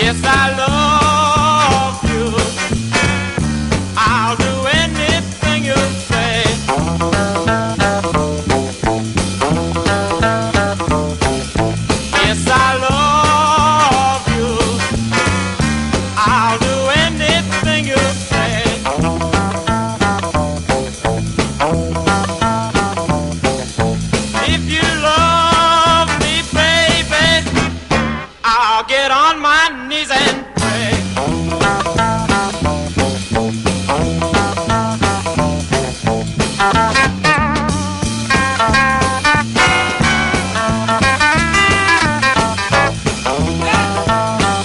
Yes, I love you. I'll do anything you say. Yes, I love you. I'll do anything you say. If you love me, baby, I'll get on my knees and